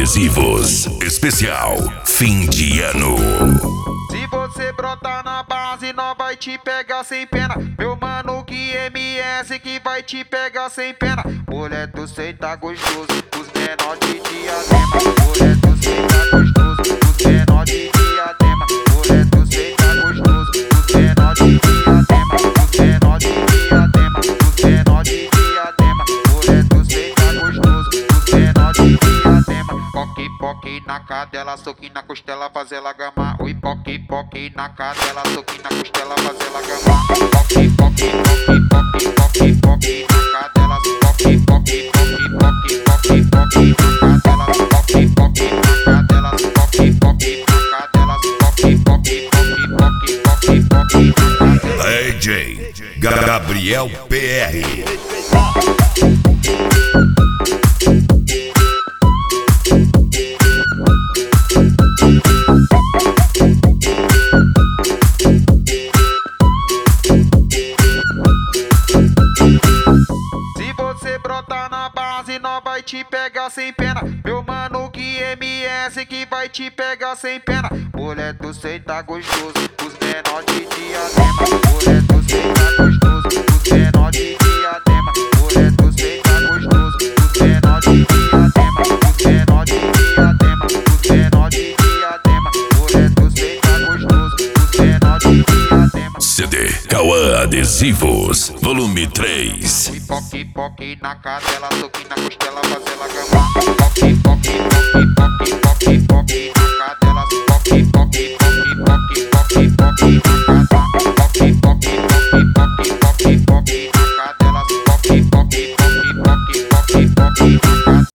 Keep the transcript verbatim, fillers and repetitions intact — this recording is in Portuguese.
Adesivos, especial fim de ano. Se você brotar na base, não vai te pegar sem pena. Meu mano que M S que vai te pegar sem pena. Mulher, tu sei tá gostoso, os menor de Diadema. Mulher, tu sei tá gostoso, os menor de Diadema. Mulher, tu sei tá gostoso, os menor de Diadema. Os menor de Diadema, os menor de Diadema. Mulher, tu sei tá gostoso, os menor de Diadema. Poque, poque na cadela, soquinho na costela, faz ela gamar. Oi, poque, poque na cadela, soquinho na costela, faz ela gamar. Poque, poque, poque, poque, poque, poque na cadela, poque, poque, poque, poque, poque, poque na cadela, poque, poque na cadela, poque, poque na cadela, poque, poque, poque, poque, poque, poque na cadela. D J Gabriel P R. Se você brotar na base, não vai te pegar sem pena. Meu mano que M S que vai te pegar sem pena. Mulher, tu sei tá gostoso, os menor de Diadema. Mulher, tu sei tá gostoso, os menor de Diadema. Mulher, tu sei tá gostoso, os menor de Diadema. Os menor de Diadema, os menor de Diadema. Mulher, tu sei tá gostoso, os menor de Diadema. C D Cauã Adesivos, volume três. Poque, poque na cadela, soquinho na costela, faz ela gamar. Poque, poque, poque.